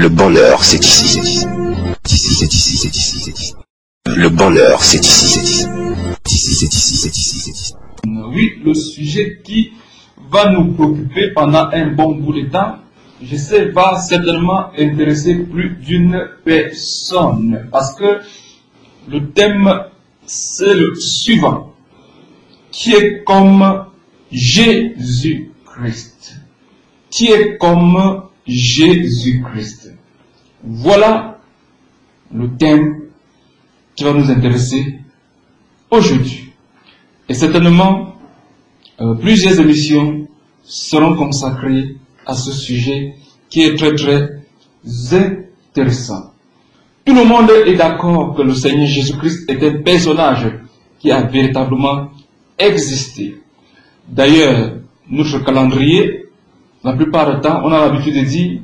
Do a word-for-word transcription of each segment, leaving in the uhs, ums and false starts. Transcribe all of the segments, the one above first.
Le bonheur, c'est ici, c'est ici. Ici, c'est ici, c'est ici, c'est ici. Le bonheur, c'est ici, c'est ici. Ici, c'est ici, c'est ici, c'est ici. Oui, le sujet qui va nous préoccuper pendant un bon bout de temps, je sais, va certainement intéresser plus d'une personne. Parce que le thème, c'est le suivant. Qui est comme Jésus-Christ? Qui est comme Jésus-Christ? Voilà le thème qui va nous intéresser aujourd'hui. Et certainement, euh, plusieurs émissions seront consacrées à ce sujet qui est très très intéressant. Tout le monde est d'accord que le Seigneur Jésus-Christ est un personnage qui a véritablement existé. D'ailleurs, notre calendrier, la plupart du temps, on a l'habitude de dire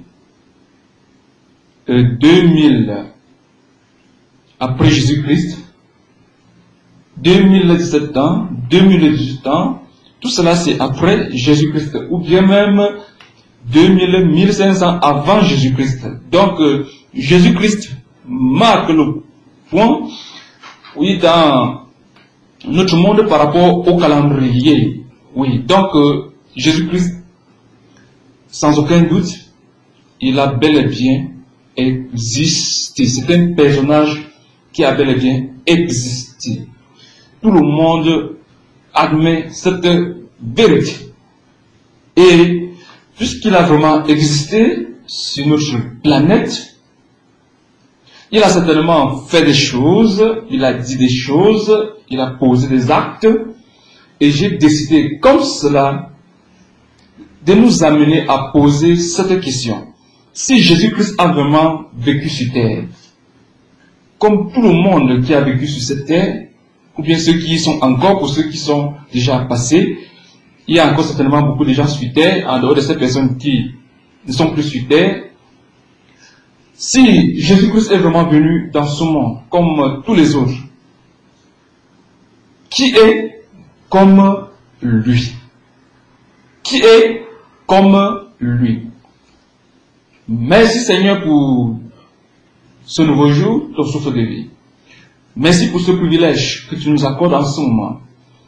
euh, deux mille après Jésus-Christ, deux mille dix-sept ans, deux mille dix-huit ans, tout cela c'est après Jésus-Christ, ou bien même deux mille, mille cinq cents avant Jésus-Christ. Donc, euh, Jésus-Christ marque le point, oui, dans notre monde par rapport au calendrier. Oui, donc, euh, Jésus-Christ, sans aucun doute, il a bel et bien existé. C'est un personnage qui a bel et bien existé. Tout le monde admet cette vérité. Et puisqu'il a vraiment existé sur notre planète, il a certainement fait des choses, il a dit des choses, il a posé des actes, et j'ai décidé comme cela de nous amener à poser cette question. Si Jésus-Christ a vraiment vécu sur terre, comme tout le monde qui a vécu sur cette terre, ou bien ceux qui y sont encore, ou ceux qui sont déjà passés, il y a encore certainement beaucoup de gens sur terre, en dehors de ces personnes qui ne sont plus sur terre. Si Jésus-Christ est vraiment venu dans ce monde, comme tous les autres, qui est comme lui? Qui est comme lui? Merci Seigneur pour ce nouveau jour, ton souffle de vie. Merci pour ce privilège que tu nous accordes en ce moment.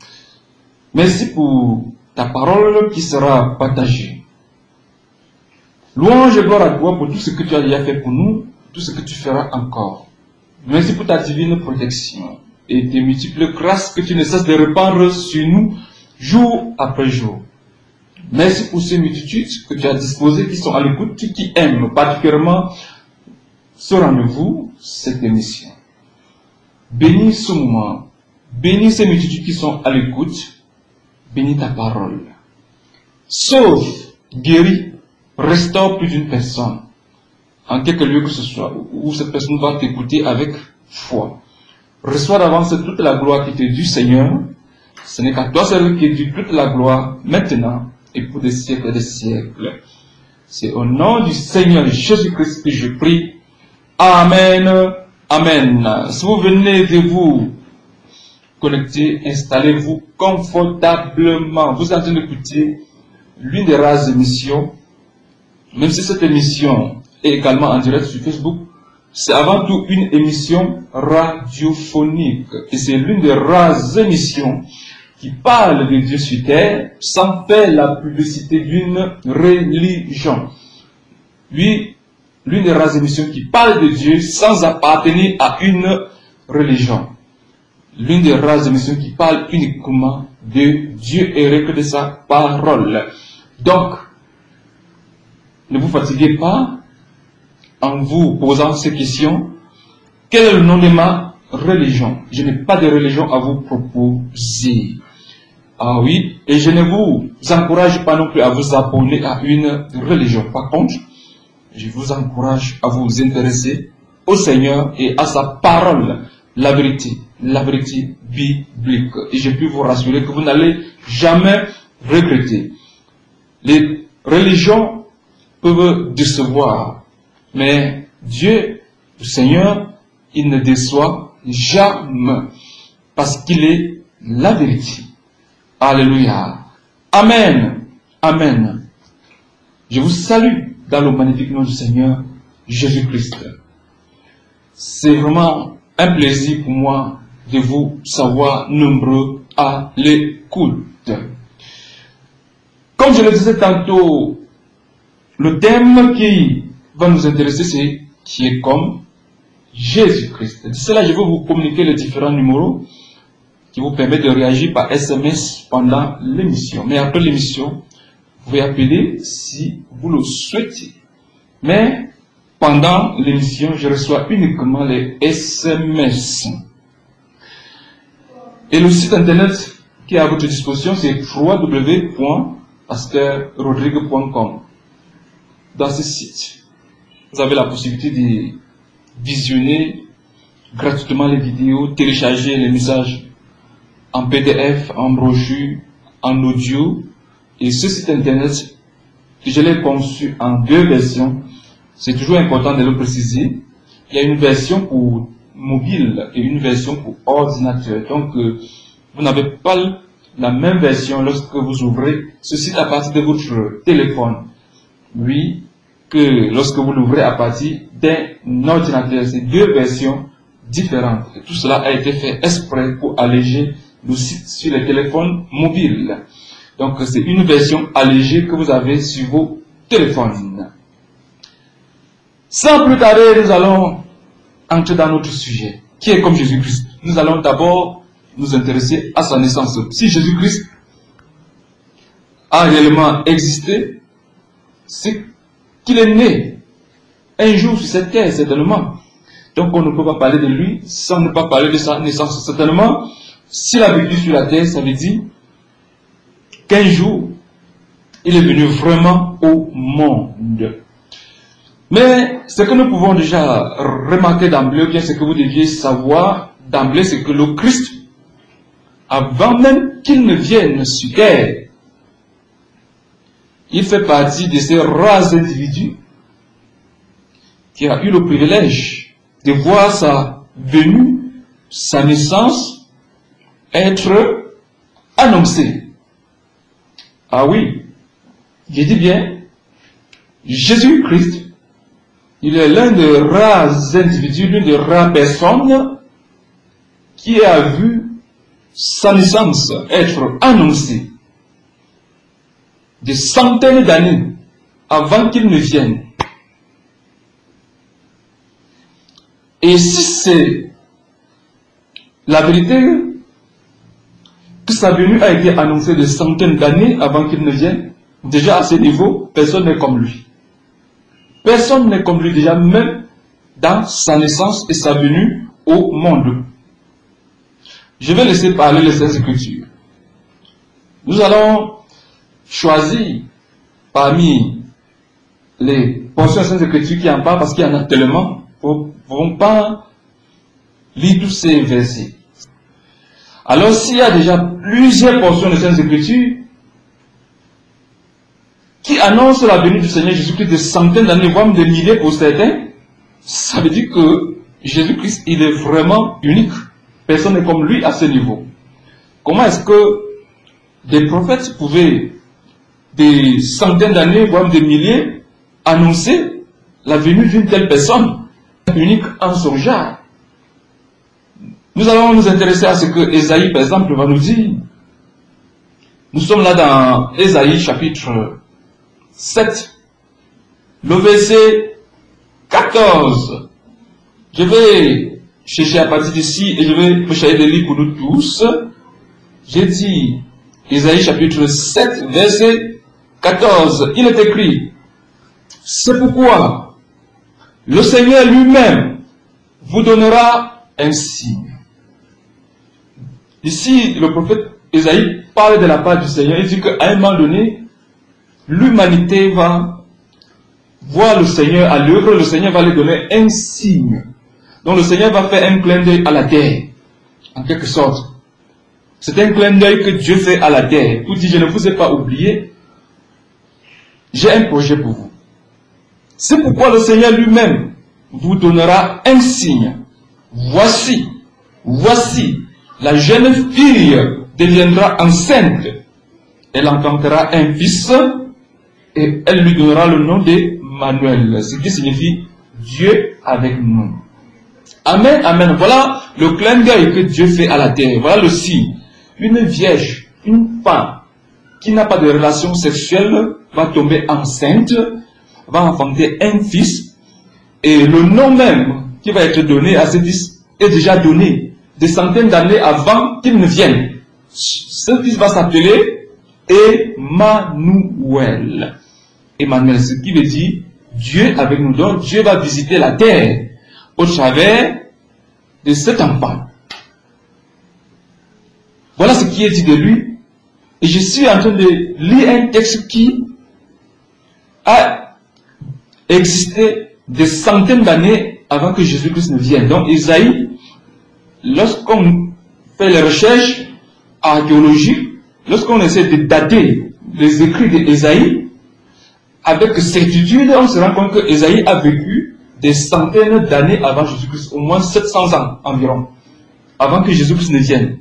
Merci pour ta parole qui sera partagée. Louange et gloire à toi pour tout ce que tu as déjà fait pour nous, tout ce que tu feras encore. Merci pour ta divine protection et tes multiples grâces que tu ne cesses de répandre sur nous jour après jour. Merci pour ces multitudes que tu as disposées qui sont à l'écoute, qui aiment particulièrement ce rendez-vous, cette émission. Bénis ce moment, bénis ces multitudes qui sont à l'écoute, bénis ta parole. Sauve, guéris, restaure plus d'une personne, en quelque lieu que ce soit, où cette personne va t'écouter avec foi. Reçois d'avance toute la gloire qui t'est due, Seigneur. Ce n'est qu'à toi seul qui est due toute la gloire, maintenant et pour des siècles et des siècles. C'est au nom du Seigneur Jésus-Christ que je prie. Amen. Amen. Si vous venez de vous connecter, installez-vous confortablement. Vous êtes en train d'écouter l'une des rares émissions, même si cette émission est également en direct sur Facebook, c'est avant tout une émission radiophonique. Et c'est l'une des rares émissions qui parle de Dieu sur terre sans faire la publicité d'une religion. Oui, l'une des rares émissions qui parle de Dieu sans appartenir à une religion. L'une des rares émissions qui parle uniquement de Dieu et que de sa parole. Donc, ne vous fatiguez pas en vous posant ces questions. Quel est le nom de ma religion? Je n'ai pas de religion à vous proposer. Ah oui, et je ne vous encourage pas non plus à vous abonner à une religion. Par contre, je vous encourage à vous intéresser au Seigneur et à sa parole, la vérité, la vérité biblique. Et je peux vous rassurer que vous n'allez jamais regretter. Les religions peuvent décevoir, mais Dieu, le Seigneur, il ne déçoit jamais, parce qu'il est la vérité. Alléluia. Amen. Amen. Je vous salue dans le magnifique nom du Seigneur Jésus-Christ. C'est vraiment un plaisir pour moi de vous savoir nombreux à l'écoute. Comme je le disais tantôt, le thème qui va nous intéresser, c'est qui est comme Jésus-Christ. D'ici cela, je vais vous communiquer les différents numéros qui vous permettent de réagir par S M S pendant l'émission. Mais après l'émission, vous pouvez appeler si vous le souhaitez. Mais pendant l'émission, je reçois uniquement les S M S. Et le site internet qui est à votre disposition, c'est w w w point pasteur rodrigue point com. Dans ce site, vous avez la possibilité de visionner gratuitement les vidéos, télécharger les messages en P D F, en brochure, en audio. Et ce site internet, je l'ai conçu en deux versions. C'est toujours important de le préciser. Il y a une version pour mobile et une version pour ordinateur. Donc, euh, vous n'avez pas la même version lorsque vous ouvrez ce site à partir de votre téléphone. Oui, que lorsque vous l'ouvrez à partir d'un ordinateur. C'est deux versions différentes. Et tout cela a été fait exprès pour alléger le site sur les téléphones mobiles. Donc, c'est une version allégée que vous avez sur vos téléphones. Sans plus tarder, nous allons entrer dans notre sujet, qui est comme Jésus-Christ. Nous allons d'abord nous intéresser à sa naissance. Si Jésus-Christ a réellement existé, c'est qu'il est né un jour sur cette terre, certainement. Donc, on ne peut pas parler de lui sans ne pas parler de sa naissance. Certainement, s'il a vécu sur la terre, ça veut dire qu'un jour, il est venu vraiment au monde. Mais ce que nous pouvons déjà remarquer d'emblée, bien ce que vous deviez savoir d'emblée, c'est que le Christ, avant même qu'il ne vienne sur terre, il fait partie de ces rares individus qui a eu le privilège de voir sa venue, sa naissance, être annoncée. Ah oui, je dis bien, Jésus-Christ, il est l'un des rares individus, l'une des rares personnes qui a vu sa naissance être annoncée des centaines d'années avant qu'il ne vienne. Et si c'est la vérité que sa venue a été annoncée des centaines d'années avant qu'il ne vienne, déjà à ce niveau, personne n'est comme lui. Personne n'est comme lui déjà, même dans sa naissance et sa venue au monde. Je vais laisser parler les Saintes Écritures. Nous allons choisir parmi les portions des Saintes Écritures qui en parlent, parce qu'il y en a tellement, nous ne pouvons pas lire tous ces versets. Alors, s'il y a déjà plusieurs portions des Saintes Écritures qui annoncent la venue du Seigneur Jésus-Christ de centaines d'années, voire de milliers pour certains, ça veut dire que Jésus-Christ, il est vraiment unique. Personne n'est comme lui à ce niveau. Comment est-ce que des prophètes pouvaient, des centaines d'années, voire des milliers, annoncer la venue d'une telle personne, unique en son genre? Nous allons nous intéresser à ce que Ésaïe, par exemple, va nous dire. Nous sommes là dans Ésaïe chapitre sept, le verset quatorze. Je vais chercher à partir d'ici et je vais me charger de lire pour nous tous. J'ai dit Ésaïe chapitre sept, verset quatorze. Il est écrit: c'est pourquoi le Seigneur lui-même vous donnera un signe. Ici, le prophète Ésaïe parle de la part du Seigneur. Il dit qu'à un moment donné, l'humanité va voir le Seigneur à l'œuvre. Le Seigneur va lui donner un signe. Donc le Seigneur va faire un clin d'œil à la terre, en quelque sorte. C'est un clin d'œil que Dieu fait à la terre pour dire: je ne vous ai pas oublié, j'ai un projet pour vous. C'est pourquoi le Seigneur lui-même vous donnera un signe. Voici, voici, la jeune fille deviendra enceinte. Elle enfantera un fils et elle lui donnera le nom d'Emmanuel, ce qui signifie Dieu avec nous. Amen, amen. Voilà le clin d'œil que Dieu fait à la terre. Voilà le signe. Une vierge, une femme qui n'a pas de relation sexuelle va tomber enceinte, va enfanter un fils, et le nom même qui va être donné à ce fils est déjà donné des centaines d'années avant qu'il ne vienne. Ce fils va s'appeler Emmanuel. Emmanuel, ce qui veut dire Dieu avec nous. Donc Dieu va visiter la terre au travers de cet enfant. Voilà ce qui est dit de lui. Et je suis en train de lire un texte qui a existé des centaines d'années avant que Jésus-Christ ne vienne. Donc Isaïe, lorsqu'on fait les recherches archéologiques, lorsqu'on essaie de dater les écrits d'Isaïe, avec certitude, on se rend compte que Isaïe a vécu des centaines d'années avant Jésus-Christ, au moins sept cents ans environ, avant que Jésus-Christ ne vienne.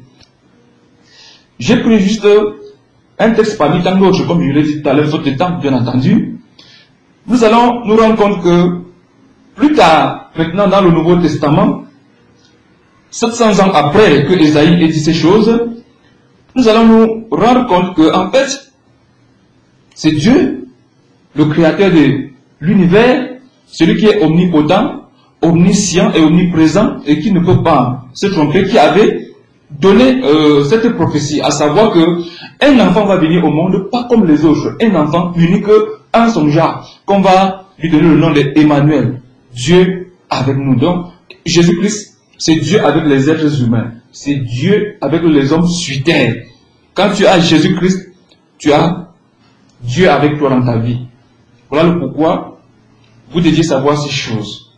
J'ai pris juste un texte parmi tant d'autres, comme je l'ai dit tout à l'heure, faute de temps, bien entendu. Nous allons nous rendre compte que plus tard, maintenant dans le Nouveau Testament, sept cents ans après que Isaïe ait dit ces choses, nous allons nous rendre compte que, en fait, c'est Dieu, le créateur de l'univers, celui qui est omnipotent, omniscient et omniprésent, et qui ne peut pas se tromper, qui avait donné euh, cette prophétie, à savoir que un enfant va venir au monde, pas comme les autres, un enfant unique en son genre, qu'on va lui donner le nom d'Emmanuel, Dieu avec nous. Donc, Jésus-Christ, c'est Dieu avec les êtres humains, c'est Dieu avec les hommes sur terre. Quand tu as Jésus-Christ, tu as Dieu avec toi dans ta vie. Voilà le pourquoi vous deviez savoir ces choses.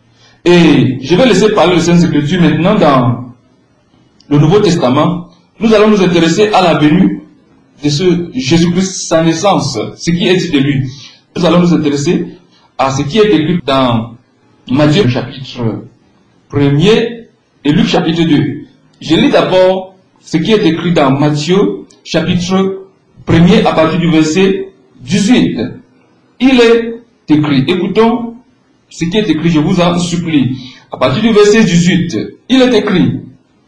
Et je vais laisser parler le Saint-Écriture maintenant dans le Nouveau Testament. Nous allons nous intéresser à la venue de ce Jésus-Christ, sa naissance, ce qui est dit de lui. Nous allons nous intéresser à ce qui est écrit dans Matthieu chapitre premier et Luc chapitre deux. Je lis d'abord ce qui est écrit dans Matthieu chapitre premier à partir du verset dix-huit. Il est écrit, écoutons ce qui est écrit, je vous en supplie. À partir du verset dix-huit, il est écrit: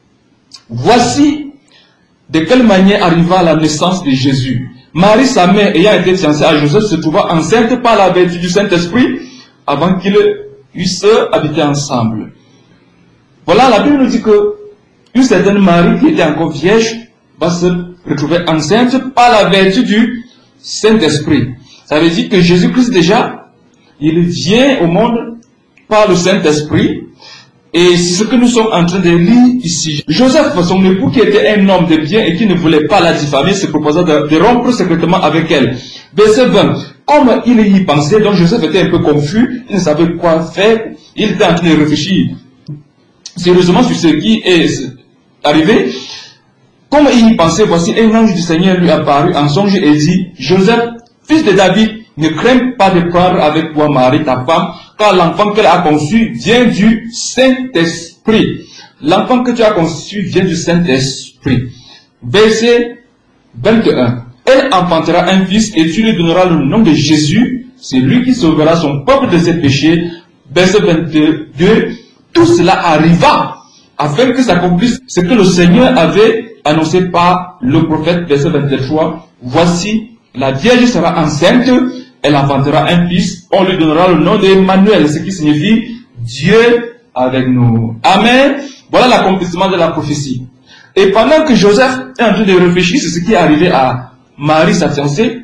voici de quelle manière arriva la naissance de Jésus. Marie, sa mère, ayant été fiancée à Joseph, se trouva enceinte par la vertu du Saint-Esprit avant qu'ils eussent habité ensemble. Voilà, la Bible nous dit que une certaine Marie qui était encore vierge va se retrouver enceinte par la vertu du Saint-Esprit. Ça veut dire que Jésus-Christ déjà, il vient au monde par le Saint-Esprit. Et c'est ce que nous sommes en train de lire ici. Joseph, son époux, qui était un homme de bien et qui ne voulait pas la diffamer, se proposa de, de rompre secrètement avec elle. Verset vingt. Comme il y pensait, donc Joseph était un peu confus, il ne savait quoi faire, il était en train de réfléchir sérieusement sur ce qui est arrivé. Comme il y pensait, voici un ange du Seigneur lui apparut en songe et dit: Joseph, fils de David, ne crains pas de prendre avec toi Marie, ta femme, car l'enfant qu'elle a conçu vient du Saint-Esprit. L'enfant que tu as conçu vient du Saint-Esprit. Verset vingt et un. Elle enfantera un fils et tu lui donneras le nom de Jésus. C'est lui qui sauvera son peuple de ses péchés. Verset vingt-deux. Tout cela arriva afin que s'accomplisse ce que le Seigneur avait annoncé par le prophète. Verset vingt-trois. Voici, la Vierge sera enceinte, elle enfantera un fils, on lui donnera le nom d'Emmanuel, ce qui signifie Dieu avec nous. Amen. Voilà l'accomplissement de la prophétie. Et pendant que Joseph est en train de réfléchir sur ce qui est arrivé à Marie, sa fiancée,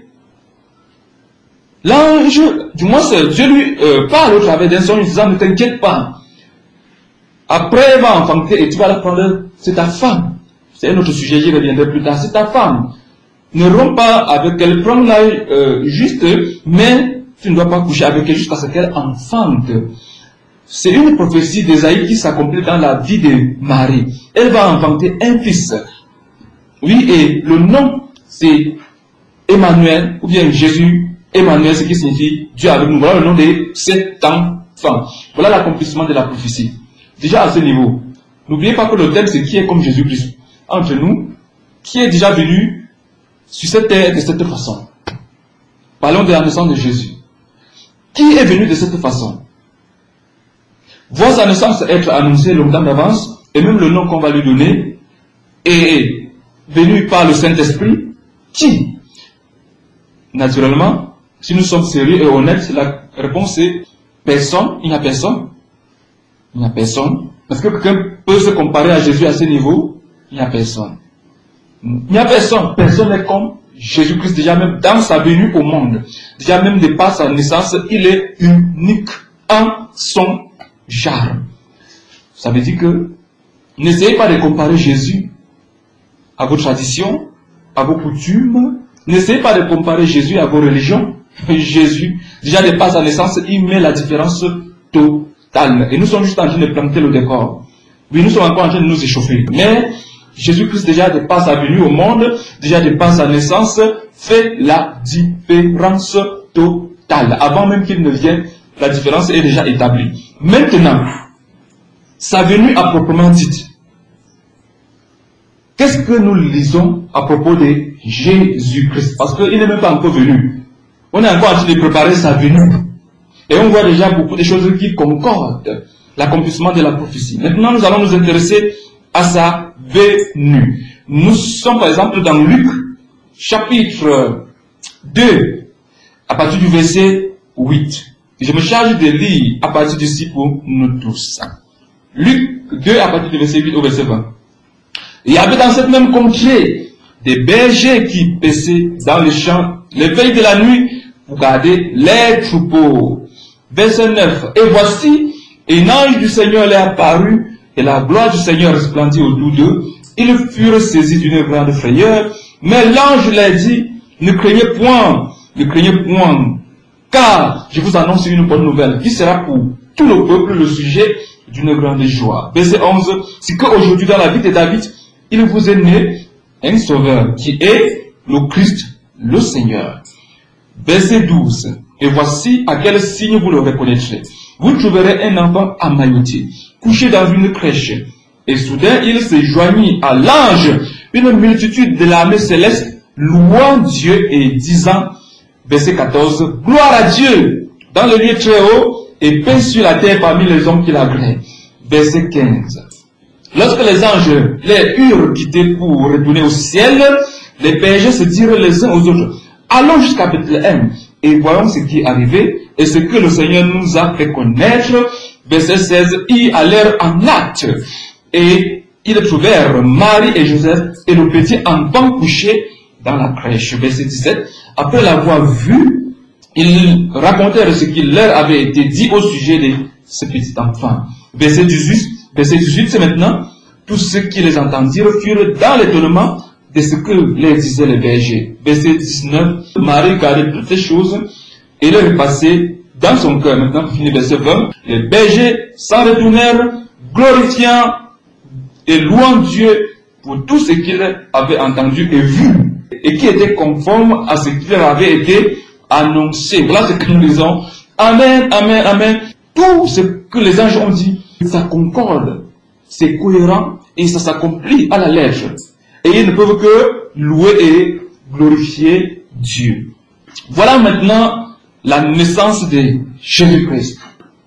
l'ange, du moins Dieu lui euh, parle au travers d'un songe, disant: ne t'inquiète pas. Après, elle va enfanter et tu vas la prendre, c'est ta femme. C'est un autre sujet, j'y reviendrai plus tard. C'est ta femme. Ne romps pas avec elle, prends-la euh, juste, mais tu ne dois pas coucher avec elle jusqu'à ce qu'elle enfante. C'est une prophétie d'Ésaïe qui s'accomplit dans la vie de Marie. Elle va enfanter un fils. Oui, et le nom, c'est Emmanuel, ou bien Jésus, Emmanuel, ce qui signifie Dieu avec nous. Voilà le nom de cet enfant. Voilà l'accomplissement de la prophétie. Déjà à ce niveau, n'oubliez pas que le thème, c'est qui est comme Jésus-Christ entre nous, qui est déjà venu sur cette terre de cette façon. Parlons de la naissance de Jésus. Qui est venu de cette façon? voit sa naissance être annoncée longtemps d'avance, et même le nom qu'on va lui donner est venu par le Saint-Esprit. Qui? Naturellement, si nous sommes sérieux et honnêtes, la réponse est personne. Il n'y a personne. Il n'y a personne. Est-ce que quelqu'un peut se comparer à Jésus à ce niveau? Il n'y a personne. Il n'y a personne. Personne n'est comme Jésus-Christ, déjà même dans sa venue au monde. Déjà même de par sa naissance, il est unique en son genre. Ça veut dire que n'essayez pas de comparer Jésus à vos traditions, à vos coutumes. N'essayez pas de comparer Jésus à vos religions. Jésus, déjà de par sa naissance, il met la différence totale. Et nous sommes juste en train de planter le décor. Oui, nous sommes encore en train de nous échauffer. Mais Jésus-Christ, déjà de par sa venue au monde, déjà de par sa naissance, fait la différence totale. Avant même qu'il ne vienne, la différence est déjà établie. Maintenant, sa venue à proprement dite. Qu'est-ce que nous lisons à propos de Jésus-Christ? Parce qu'il n'est même pas encore venu. On est encore en train de préparer sa venue. Et on voit déjà beaucoup de choses qui concordent. L'accomplissement de la prophétie. Maintenant, nous allons nous intéresser à sa venue. Nous sommes par exemple dans Luc, chapitre deux, à partir du verset huit. Je me charge de lire à partir d'ici pour nous tous. Luc deux, à partir du verset huit au verset vingt. Il y avait dans cette même contrée des bergers qui paissaient dans les champs les veilles de la nuit pour garder les troupeaux. Verset neuf. Et voici, un ange du Seigneur leur apparut, et la gloire du Seigneur resplendit autour d'eux. Ils furent saisis d'une grande frayeur, mais l'ange leur dit, ne craignez point, ne craignez point, car je vous annonce une bonne nouvelle, qui sera pour tout le peuple le sujet d'une grande joie. Verset onze. C'est qu'aujourd'hui dans la vie de David, il vous est né un sauveur, qui est le Christ, le Seigneur. Verset douze. Et voici à quel signe vous le reconnaîtrez. Vous trouverez un enfant amailloté, couché dans une crèche. Et soudain, il se joignit à l'ange, une multitude de l'armée céleste, louant Dieu et disant, verset quatorze, gloire à Dieu, dans le lieu très haut, et paix sur la terre parmi les hommes qui l'agréent. Verset quinze. Lorsque les anges les eurent quittés pour retourner au ciel, les bergers se dirent les uns aux autres, allons jusqu'à Bethléem, et voyons ce qui est arrivé, et ce que le Seigneur nous a fait connaître. Verset seize, ils allèrent en hâte, et ils trouvèrent Marie et Joseph, et le petit enfant couché dans la crèche. Verset dix-sept, après l'avoir vu, ils racontèrent ce qui leur avait été dit au sujet de ce petit enfant. Verset dix-huit, verset dix-huit, c'est maintenant, tous ceux qui les entendirent furent dans l'étonnement de ce que leur disaient les bergers. Verset dix-neuf, Marie gardait toutes ces choses et leur est passé dans son cœur. Maintenant, fini verset vingt, les bergers s'en retournèrent, glorifiant et louant Dieu pour tout ce qu'ils avaient entendu et vu, et qui était conforme à ce qui leur avait été annoncé. Voilà ce que nous disons. Amen, amen, amen. Tout ce que les anges ont dit, ça concorde, c'est cohérent et ça s'accomplit à la lettre. Et ils ne peuvent que louer et glorifier Dieu. Voilà maintenant la naissance de Jésus-Christ.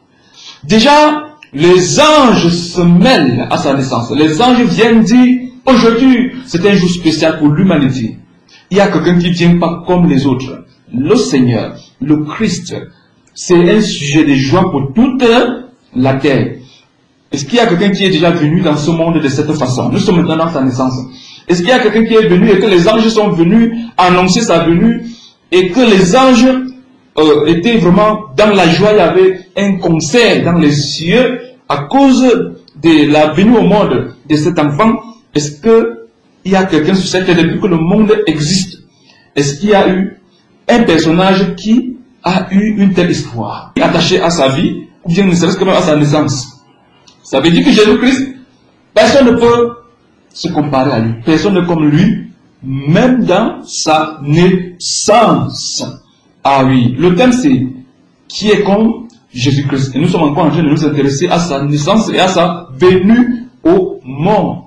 Déjà, les anges se mêlent à sa naissance. Les anges viennent dire, aujourd'hui, c'est un jour spécial pour l'humanité. Il y a quelqu'un qui vient pas comme les autres. Le Seigneur, le Christ, c'est un sujet de joie pour toute la terre. Est-ce qu'il y a quelqu'un qui est déjà venu dans ce monde de cette façon? Nous sommes maintenant dans sa naissance. Est-ce qu'il y a quelqu'un qui est venu et que les anges sont venus annoncer sa venue et que les anges euh, étaient vraiment dans la joie? Il y avait un concert dans les cieux à cause de la venue au monde de cet enfant. Est-ce qu'il y a quelqu'un sur cette terre depuis que le monde existe? Est-ce qu'il y a eu un personnage qui a eu une telle histoire attachée à sa vie ou bien ne serait-ce que même à sa naissance? Ça veut dire que Jésus-Christ, personne ne peut se comparer à lui. Personne n'est comme lui, même dans sa naissance. Ah oui, le thème c'est qui est comme Jésus-Christ. Et nous sommes encore en train de nous intéresser à sa naissance et à sa venue au monde.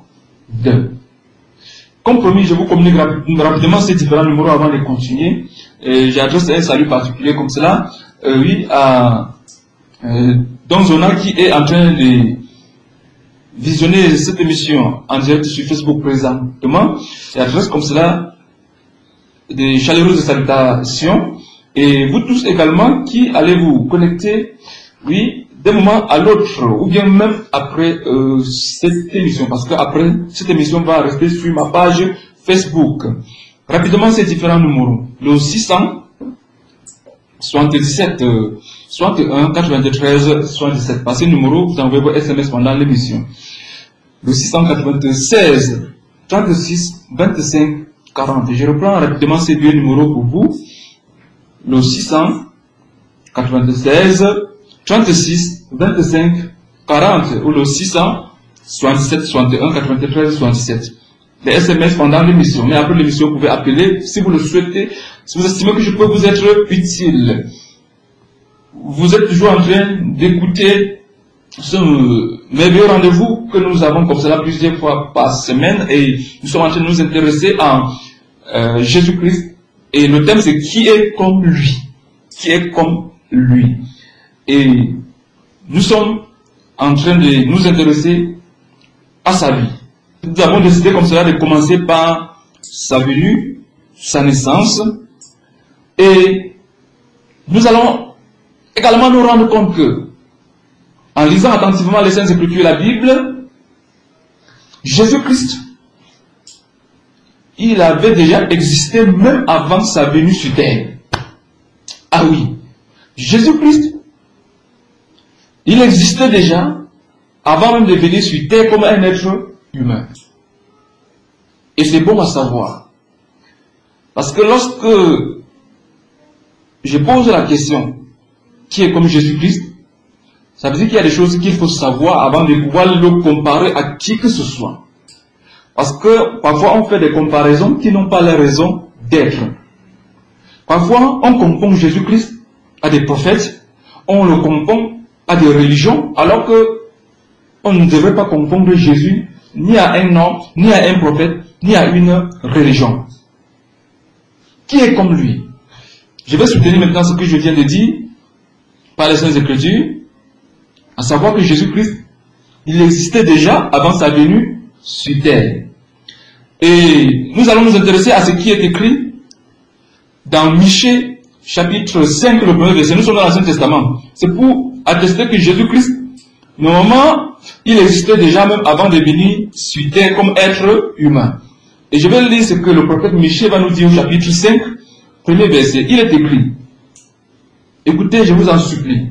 Comme promis, je vous communique rapidement ces différents numéros avant de continuer. J'adresse un salut particulier comme cela, euh, oui, à euh, Donc Zona qui est en train de visionner cette émission en direct sur Facebook présentement, j'adresse comme cela des chaleureuses salutations. Et vous tous également qui allez vous connecter, oui, d'un moment à l'autre, ou bien même après euh, cette émission, parce qu'après cette émission va rester sur ma page Facebook. Rapidement, ces différents numéros. Le six cent soixante-dix-sept, soixante et un, quatre-vingt-treize, soixante-dix-sept. Par ce numéro, vous envoyez vos S M S pendant l'émission. Le six cent quatre-vingt-seize, trente-six, vingt-cinq, quarante. Je reprends rapidement ces deux numéros pour vous. Le six cent quatre-vingt-seize, trente-six, vingt-cinq, quarante ou le six cent soixante-dix-sept, soixante et un, quatre-vingt-treize, soixante-dix-sept. Les S M S pendant l'émission. Mais après l'émission, vous pouvez appeler si vous le souhaitez. Si vous estimez que je peux vous être utile. Vous êtes toujours en train d'écouter ce merveilleux rendez-vous que nous avons comme cela plusieurs fois par semaine et nous sommes en train de nous intéresser à euh, Jésus-Christ. Et le thème c'est qui est comme lui. Qui est comme lui. Et nous sommes en train de nous intéresser à sa vie. Nous avons décidé comme cela de commencer par sa venue, sa naissance, et nous allons également nous rendre compte que, en lisant attentivement les Saintes Écritures et la Bible, Jésus-Christ, il avait déjà existé même avant sa venue sur terre. Ah oui, Jésus-Christ, il existait déjà avant même de venir sur terre comme un être humain. Et c'est bon à savoir. Parce que lorsque je pose la question, qui est comme Jésus-Christ, ça veut dire qu'il y a des choses qu'il faut savoir avant de pouvoir le comparer à qui que ce soit. Parce que parfois on fait des comparaisons qui n'ont pas la raison d'être. Parfois on confond Jésus-Christ à des prophètes, on le confond à des religions, alors que on ne devrait pas confondre Jésus ni à un homme, ni à un prophète, ni à une religion. Qui est comme lui? Je vais soutenir maintenant ce que je viens de dire par les Saintes Écritures, à savoir que Jésus-Christ, il existait déjà avant sa venue sur terre. Et nous allons nous intéresser à ce qui est écrit dans Michée, chapitre cinq, le premier verset. Nous sommes dans l'Ancien Testament. C'est pour attester que Jésus-Christ, normalement, il existait déjà même avant de venir sur terre comme être humain. Et je vais lire ce que le prophète Michée va nous dire au chapitre cinq, premier verset. Il est écrit. Écoutez, je vous en supplie.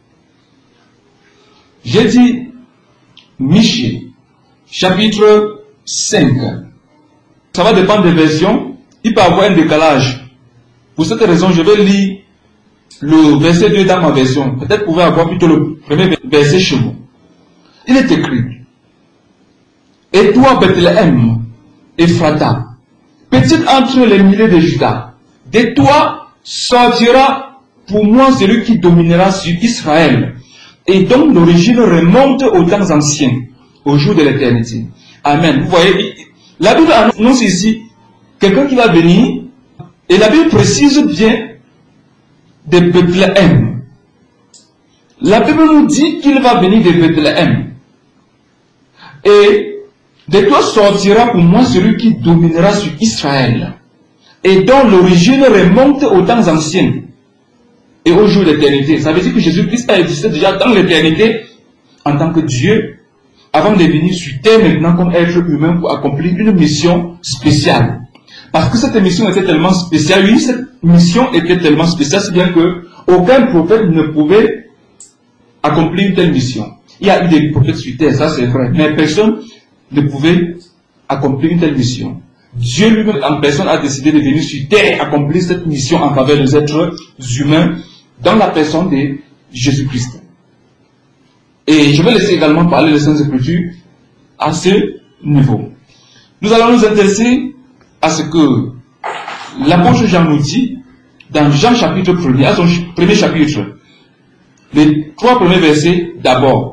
J'ai dit Michée, chapitre cinq. Ça va dépendre des versions. Il peut y avoir un décalage. Pour cette raison, je vais lire le verset deux dans ma version. Peut-être vous pouvez avoir plutôt le premier verset chez vous. Il est écrit. Et toi, Bethléem, Ephrata, petite entre les milliers de Juda, de toi sortira pour moi celui qui dominera sur Israël, et dont l'origine remonte aux temps anciens, au jour de l'éternité. Amen. Vous voyez, la Bible annonce ici quelqu'un qui va venir, et la Bible précise bien de Bethléem. La Bible nous dit qu'il va venir de Bethléem. Et de toi sortira pour moi celui qui dominera sur Israël, et dont l'origine remonte aux temps anciens et au jour de l'éternité. Ça veut dire que Jésus-Christ a existé déjà dans l'éternité en tant que Dieu, avant de venir sur terre maintenant comme être humain pour accomplir une mission spéciale. Parce que cette mission était tellement spéciale, oui, cette mission était tellement spéciale, c'est bien que aucun prophète ne pouvait accomplir une telle mission. Il y a eu des prophètes sur terre, ça c'est vrai, mais personne ne pouvait accomplir une telle mission. Dieu lui-même en personne a décidé de venir sur terre accomplir cette mission en faveur des êtres humains dans la personne de Jésus-Christ. Et je vais laisser également parler les Saintes Écritures à ce niveau. Nous allons nous intéresser à ce que l'apôtre Jean nous dit dans Jean chapitre premier, à son premier chapitre, les trois premiers versets d'abord.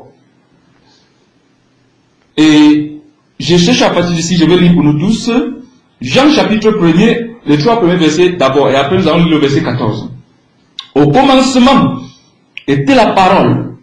Et je cherche à partir d'ici, je vais lire pour nous tous. Jean chapitre premier, les trois premiers versets d'abord, et après nous allons lire le verset quatorze. Au commencement était la parole,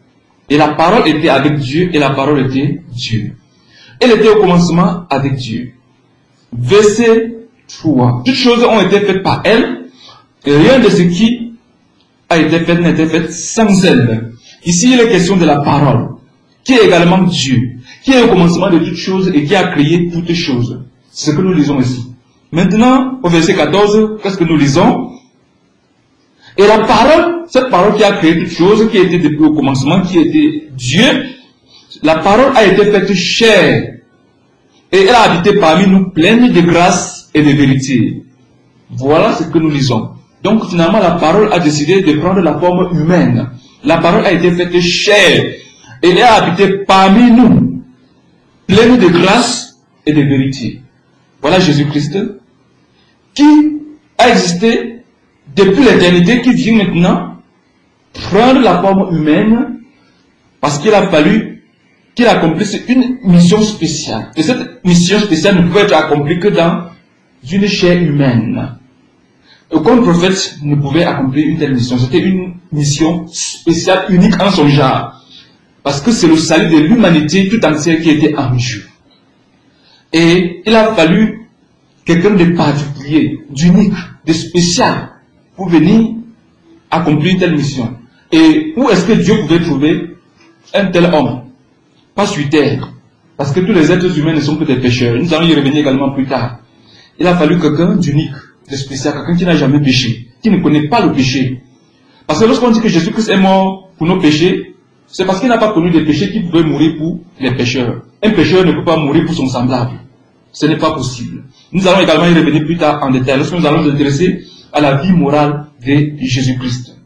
Et la parole était avec Dieu, et la parole était Dieu. Elle était au commencement avec Dieu. Verset trois. Toutes choses ont été faites par elle, et rien de ce qui a été fait n'a été fait sans elle. Ici, il est question de la parole, qui est également Dieu, qui est au commencement de toutes choses et qui a créé toutes choses. C'est ce que nous lisons ici. Maintenant, au verset quatorze, qu'est-ce que nous lisons? Et la parole, cette parole qui a créé toutes choses, qui était depuis au commencement, qui était Dieu, la parole a été faite chair. Et elle a habité parmi nous pleine de grâce et de vérité. Voilà ce que nous lisons. Donc finalement, la parole a décidé de prendre la forme humaine. La parole a été faite chair. Et elle a habité parmi nous, pleine de grâce et de vérité. Voilà Jésus-Christ, qui a existé depuis l'éternité, qui vient maintenant prendre la forme humaine, parce qu'il a fallu qu'il accomplisse une mission spéciale. Et cette mission spéciale ne pouvait être accomplie que dans une chair humaine. Aucun prophète ne pouvait accomplir une telle mission. C'était une mission spéciale, unique en son genre. Parce que c'est le salut de l'humanité tout entière qui était en jeu. Et il a fallu quelqu'un de particulier, d'unique, de spécial, pour venir accomplir une telle mission. Et où est-ce que Dieu pouvait trouver un tel homme? Pas sur terre. Parce que tous les êtres humains ne sont que des pécheurs. Nous allons y revenir également plus tard. Il a fallu quelqu'un d'unique, de spécial, quelqu'un qui n'a jamais péché, qui ne connaît pas le péché. Parce que lorsqu'on dit que Jésus-Christ est mort pour nos péchés, c'est parce qu'il n'a pas connu des péchés qui pouvaient mourir pour les pécheurs. Un pécheur ne peut pas mourir pour son semblable. Ce n'est pas possible. Nous allons également y revenir plus tard en détail, lorsque nous allons nous intéresser à la vie morale de Jésus-Christ.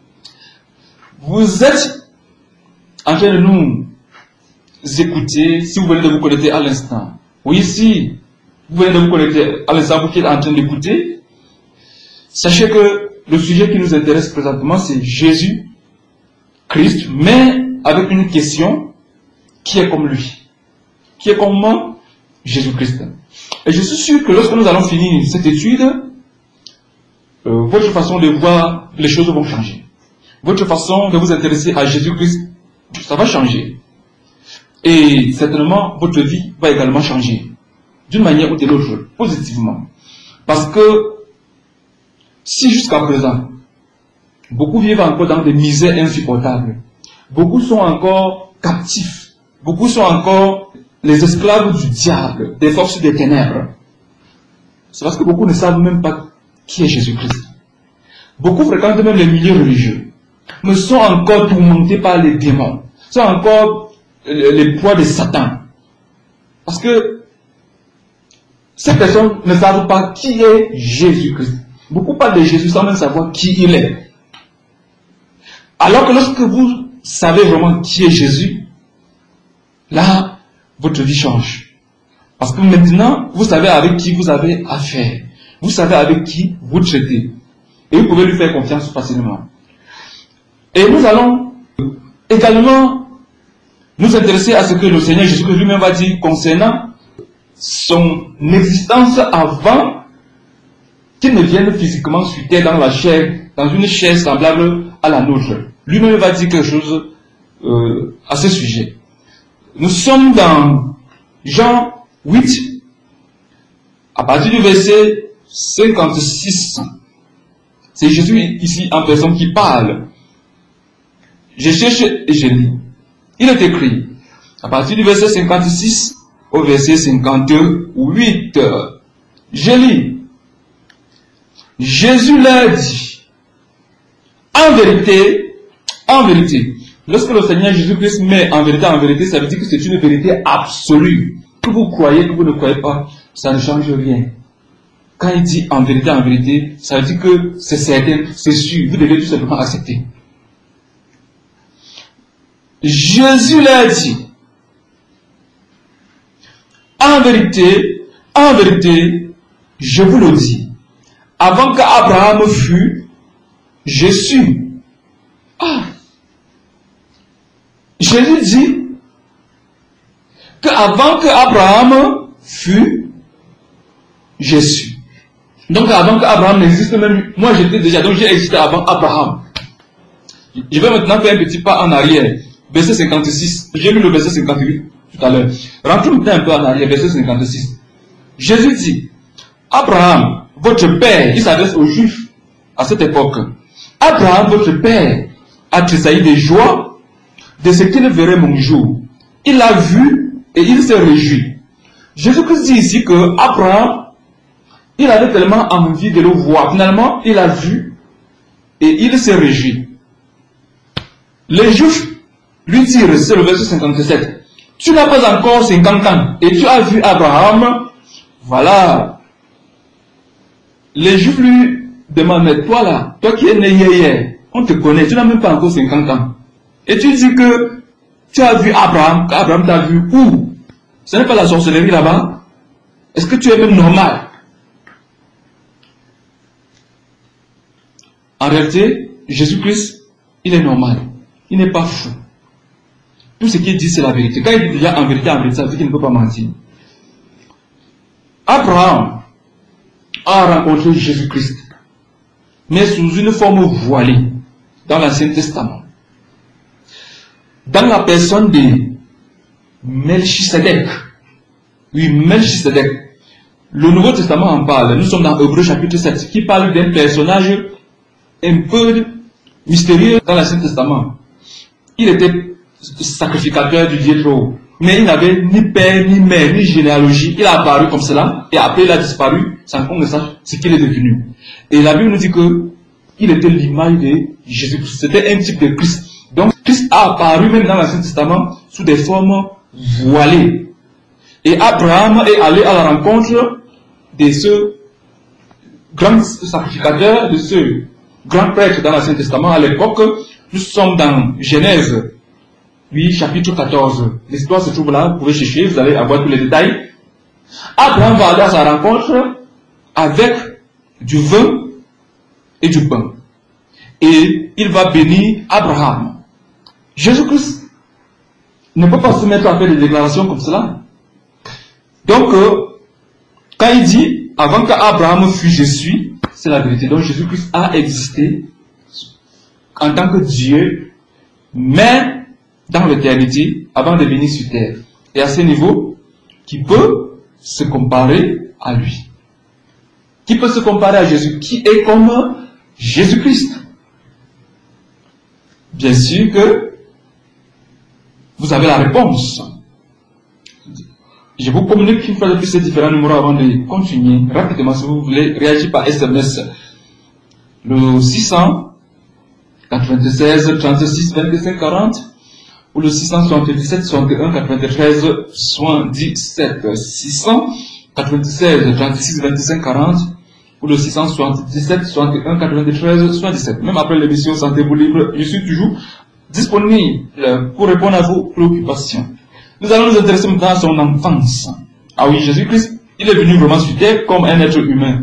Vous êtes en train de nous écouter, si vous venez de vous connecter à l'instant. Oui, si vous venez de vous connecter à l'instant, vous qui êtes en train d'écouter, sachez que le sujet qui nous intéresse présentement, c'est Jésus-Christ, mais avec une question qui est comme lui. Qui est comme Jésus-Christ. Et je suis sûr que lorsque nous allons finir cette étude, euh, votre façon de voir les choses vont changer. Votre façon de vous intéresser à Jésus-Christ, ça va changer. Et certainement, votre vie va également changer. D'une manière ou de l'autre, positivement. Parce que, si jusqu'à présent, beaucoup vivent encore dans des misères insupportables, beaucoup sont encore captifs, beaucoup sont encore les esclaves du diable, des forces des ténèbres, c'est parce que beaucoup ne savent même pas qui est Jésus-Christ. Beaucoup fréquentent même les milieux religieux, mais sont encore tourmentés par les démons, sont encore les poids de Satan. Parce que ces personnes ne savent pas qui est Jésus-Christ. Beaucoup parlent de Jésus sans même savoir qui il est. Alors que lorsque vous savez vraiment qui est Jésus, là, votre vie change. Parce que maintenant, vous savez avec qui vous avez affaire. Vous savez avec qui vous traitez. Et vous pouvez lui faire confiance facilement. Et nous allons également nous intéresser à ce que le Seigneur Jésus-Christ lui-même va dire concernant son existence avant qu'il ne vienne physiquement sur terre dans la chair, dans une chair semblable à la nôtre. Lui-même va dire quelque chose euh, à ce sujet. Nous sommes dans Jean huit, à partir du verset cinquante-six. C'est Jésus ici en personne qui parle. Je cherche et je lis. Il est écrit, à partir du verset cinquante-six au verset cinquante-huit, je lis. Jésus leur dit, en vérité, en vérité, lorsque le Seigneur Jésus-Christ met en vérité, en vérité, ça veut dire que c'est une vérité absolue. Que vous croyez, que vous ne croyez pas, ça ne change rien. Quand il dit en vérité, en vérité, ça veut dire que c'est certain, c'est sûr, vous devez tout simplement accepter. Jésus leur dit, en vérité, en vérité, je vous le dis, avant qu'Abraham fût, je suis. Ah. Jésus dit qu'avant qu'Abraham fût, je suis. Donc avant qu'Abraham n'existe même, moi j'étais déjà, donc j'ai existé avant Abraham. Je vais maintenant faire un petit pas en arrière. verset cinquante-six. J'ai lu le verset cinquante-huit tout à l'heure. Rentrons un peu en arrière, verset cinquante-six. Jésus dit, Abraham, votre père, il s'adresse aux Juifs à cette époque. Abraham, votre père, a tressailli de joie de ce qu'il verrait mon jour. Il l'a vu et il s'est réjoui. Jésus-Christ dit ici que Abraham, il avait tellement envie de le voir. Finalement, il a vu et il s'est réjoui. Les Juifs lui dirent, c'est le verset cinquante-sept, tu n'as pas encore cinquante ans et tu as vu Abraham. Voilà. Les Juifs lui demandent, mais toi là, toi qui es né hier, on te connaît, tu n'as même pas encore cinquante ans. Et tu dis que tu as vu Abraham, qu'Abraham t'a vu où? Ce n'est pas la sorcellerie là-bas? Est-ce que tu es même normal? En réalité, Jésus-Christ, il est normal. Il n'est pas fou. Tout ce qu'il dit, c'est la vérité. Quand il dit déjà en vérité, en vérité, ça veut dire qu'il ne peut pas mentir. Abraham a rencontré Jésus-Christ, mais sous une forme voilée, dans l'Ancien Testament. Dans la personne de Melchisedec. Oui, Melchisedec. Le Nouveau Testament en parle. Nous sommes dans Hébreux chapitre sept, qui parle d'un personnage un peu mystérieux dans l'Ancien Testament. Il était sacrificateur du Dieu trop haut. Mais il n'avait ni père, ni mère, ni généalogie. Il a apparu comme cela, et après il a disparu, sans qu'on ne sache ce qu'il est devenu. Et la Bible nous dit que il était l'image de Jésus-Christ. C'était un type de Christ. Donc Christ a apparu même dans l'Ancien Testament sous des formes voilées. Et Abraham est allé à la rencontre de ce grand sacrificateur, de ce grand prêtre dans l'Ancien Testament. À l'époque, nous sommes dans Genèse, oui, chapitre quatorze. L'histoire se trouve là, vous pouvez chercher, vous allez avoir tous les détails. Abraham va aller à sa rencontre avec du vin et du pain. Et il va bénir Abraham. Jésus-Christ ne peut pas se mettre à faire des déclarations comme cela. Donc, euh, quand il dit, avant qu'Abraham fût je suis, c'est la vérité. Donc Jésus-Christ a existé en tant que Dieu, mais dans l'éternité, avant de venir sur terre. Et à ce niveau, qui peut se comparer à lui. Qui peut se comparer à Jésus? Qui est comme Jésus-Christ? Bien sûr que vous avez la réponse. Je vous communique une fois de plus ces différents numéros avant de continuer. Rapidement, si vous voulez réagir par S M S. Le six cent quatre-vingt-seize, trente-six, vingt-cinq, quarante. Ou le six cent soixante-dix-sept, soixante et un, quatre-vingt-treize, soixante-dix-sept. six cent quatre-vingt-seize, trente-six, vingt-cinq, quarante. Ou le six cent soixante-dix-sept, soixante et un, quatre-vingt-treize, soixante-dix-sept. Même après l'émission Sentez-vous libre, je suis toujours disponible pour répondre à vos préoccupations. Nous allons nous intéresser maintenant à son enfance. Ah oui, Jésus-Christ, il est venu vraiment sur terre comme un être humain.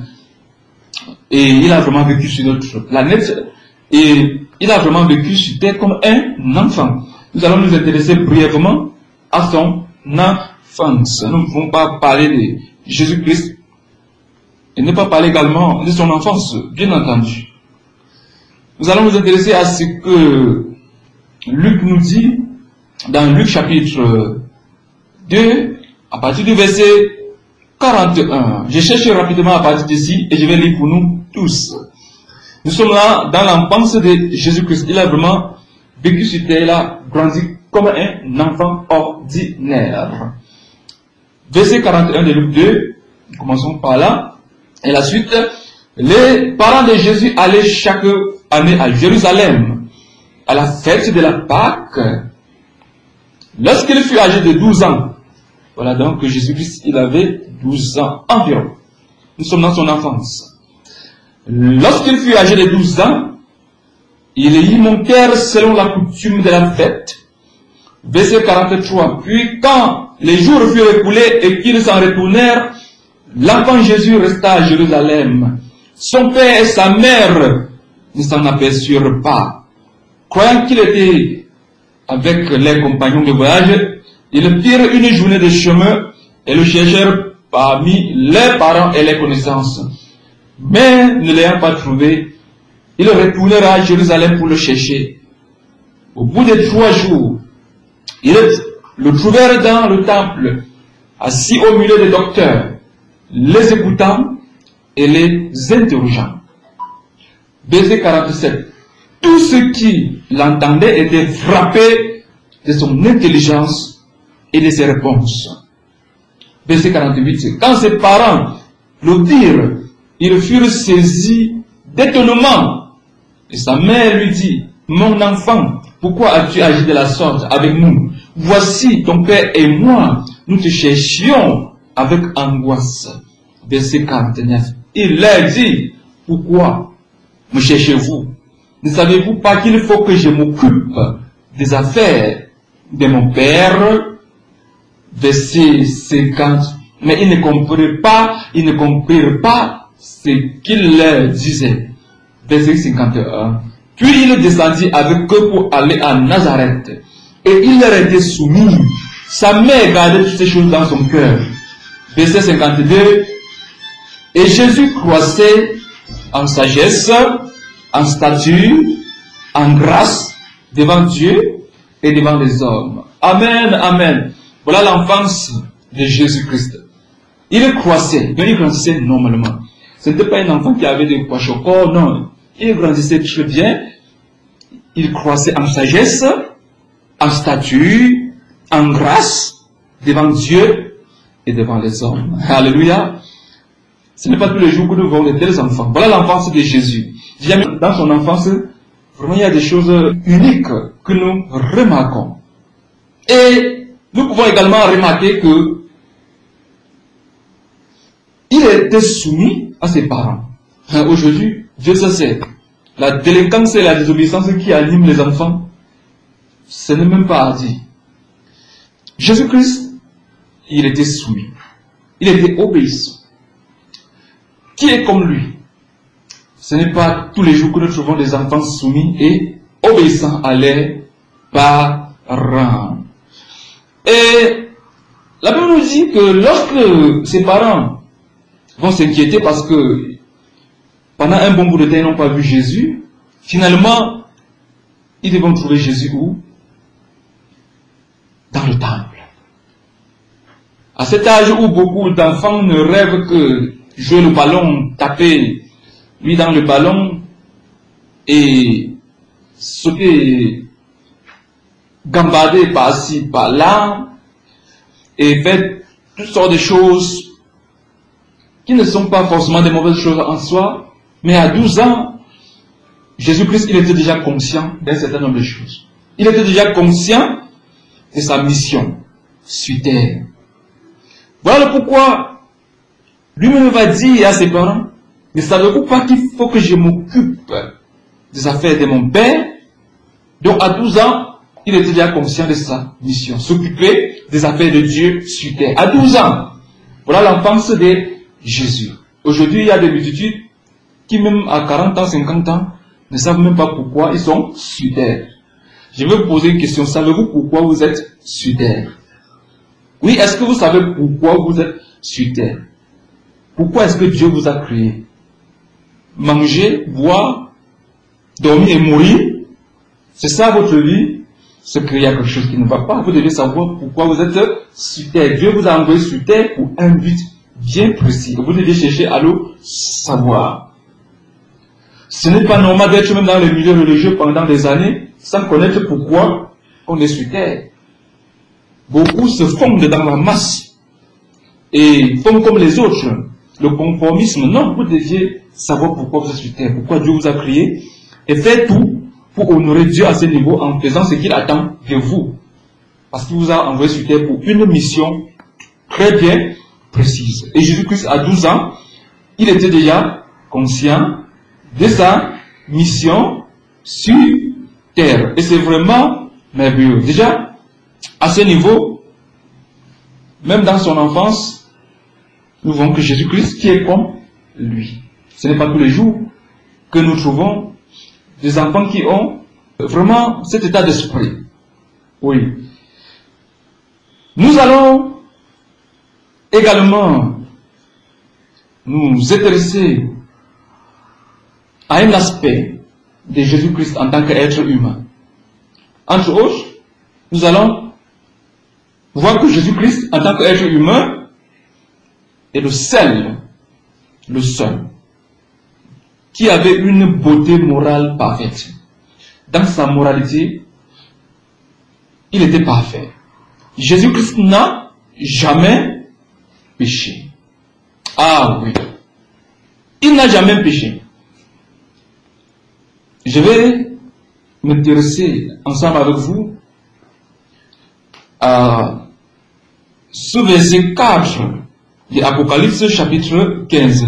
Et il a vraiment vécu sur notre planète. Et il a vraiment vécu sur terre comme un enfant. Nous allons nous intéresser brièvement à son enfance. Nous ne pouvons pas parler de Jésus-Christ et ne pas parler également de son enfance, bien entendu. Nous allons nous intéresser à ce que Luc nous dit dans Luc chapitre deux, à partir du verset quarante et un. Je cherche rapidement à partir d'ici et je vais lire pour nous tous. Nous sommes là dans l'enfance de Jésus-Christ. Il a vraiment vécu sur terre, il a grandi comme un enfant ordinaire. Verset quarante et un de Luc deux, commençons par là. Et la suite, les parents de Jésus allaient chaque année à Jérusalem, à la fête de la Pâque. Lorsqu'il fut âgé de douze ans, voilà donc que Jésus-Christ, il avait douze ans environ. Nous sommes dans son enfance. Lorsqu'il fut âgé de douze ans, ils y montèrent selon la coutume de la fête. Verset quarante-trois. Puis quand les jours furent écoulés et qu'ils s'en retournèrent, l'enfant Jésus resta à Jérusalem. Son père et sa mère ne s'en aperçurent pas. Croyant qu'il était avec les compagnons de voyage, ils firent une journée de chemin et le cherchèrent parmi leurs parents et les connaissances. Mais ne l'ayant pas trouvé, ils retournèrent à Jérusalem pour le chercher. Au bout de trois jours, Ils le trouvèrent dans le temple, assis au milieu des docteurs, les écoutant et les interrogeant. Verset quarante-sept. Tous ceux qui l'entendaient étaient frappés de son intelligence et de ses réponses. Verset quarante-huit. Quand ses parents le virent, ils furent saisis d'étonnement. Et sa mère lui dit, mon enfant, pourquoi as-tu agi de la sorte avec nous? Voici ton père et moi, nous te cherchions avec angoisse. Verset quarante-neuf. Il leur dit, pourquoi me cherchez-vous? Ne savez-vous pas qu'il faut que je m'occupe des affaires de mon père? Verset cinquante. Mais ils ne comprirent pas, ils ne comprirent pas ce qu'il leur disait. Verset cinquante et un. Puis il descendit avec eux pour aller à Nazareth. Et il leur était soumis. Sa mère gardait toutes ces choses dans son cœur. Verset cinquante-deux. Et Jésus croissait en sagesse, en stature, en grâce, devant Dieu et devant les hommes. Amen, amen. Voilà l'enfance de Jésus-Christ. Il croissait, mais il grandissait normalement. Ce n'était pas un enfant qui avait des poches au corps, non. Il grandissait très bien. Il croissait en sagesse, en stature, en grâce, devant Dieu et devant les hommes. Alléluia. Ce n'est pas tous les jours que nous voyons de tels enfants. Voilà l'enfance de Jésus. Dans son enfance, vraiment il y a des choses uniques que nous remarquons. Et nous pouvons également remarquer que il était soumis à ses parents. Aujourd'hui, Dieu sait, la délinquance et la désobéissance qui animent les enfants, ce n'est même pas à dire. Jésus-Christ, il était soumis. Il était obéissant. Qui est comme lui? Ce n'est pas tous les jours que nous trouvons des enfants soumis et obéissants à leurs parents. Et la Bible nous dit que lorsque ses parents vont s'inquiéter parce que pendant un bon bout de temps ils n'ont pas vu Jésus, finalement ils vont trouver Jésus où? Dans le temple. À cet âge où beaucoup d'enfants ne rêvent que jouer le ballon, taper lui dans le ballon et sauter, gambader par-ci, par-là et faire toutes sortes de choses qui ne sont pas forcément des mauvaises choses en soi, mais à douze ans, Jésus-Christ, il était déjà conscient d'un certain nombre de choses. Il était déjà conscient de sa mission sur terre. Voilà pourquoi lui-même va dire à ses parents, ne savez-vous pas qu'il faut que je m'occupe des affaires de mon père? Donc à douze ans, il était déjà conscient de sa mission, s'occuper des affaires de Dieu sur terre. À douze ans, voilà l'enfance de Jésus. Aujourd'hui, il y a des multitudes qui même à quarante ans, cinquante ans, ne savent même pas pourquoi ils sont sur terre. Je vais vous poser une question, savez-vous pourquoi vous êtes sur terre? Oui, est-ce que vous savez pourquoi vous êtes sur terre? Pourquoi est-ce que Dieu vous a créé? Manger, boire, dormir et mourir, c'est ça votre vie? C'est qu'il y a quelque chose qui ne va pas. Vous devez savoir pourquoi vous êtes sur terre. Dieu vous a envoyé sur terre pour un but bien précis. Vous devez chercher à le savoir. Ce n'est pas normal d'être même dans le milieu religieux pendant des années sans connaître pourquoi on est sur terre. Beaucoup se fondent dans la masse et font comme les autres. Le conformisme, non, vous deviez savoir pourquoi vous êtes sur terre, pourquoi Dieu vous a créé, et faire tout pour honorer Dieu à ce niveau en faisant ce qu'il attend de vous. Parce qu'il vous a envoyé sur terre pour une mission très bien précise. Et Jésus-Christ, à douze ans, il était déjà conscient de sa mission sur terre. Et c'est vraiment merveilleux. Déjà, à ce niveau, même dans son enfance, nous voyons que Jésus-Christ qui est comme lui. Ce n'est pas tous les jours que nous trouvons des enfants qui ont vraiment cet état d'esprit. Oui. Nous allons également nous intéresser à un aspect de Jésus-Christ en tant qu'être humain. Entre autres, nous allons voir que Jésus-Christ, en tant qu'être humain, est le seul, le seul, qui avait une beauté morale parfaite. Dans sa moralité, il était parfait. Jésus-Christ n'a jamais péché. Ah oui. Il n'a jamais péché. Je vais m'intéresser ensemble avec vous à ce verset quatre de Apocalypse chapitre quinze.